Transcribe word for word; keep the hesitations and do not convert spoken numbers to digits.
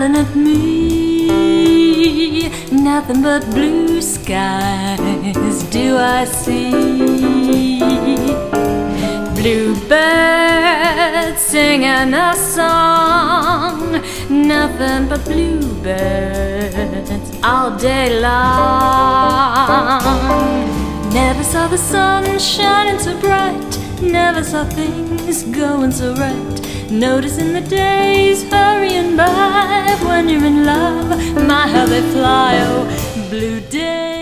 smiling at me. Nothing but blue skies do I see. Bluebirds singing a song, nothing but bluebirds all day long. Never saw the sun shining so bright, never saw things going so right. Noticing the days hurrying by when you're in love, my how they fly, oh blue days.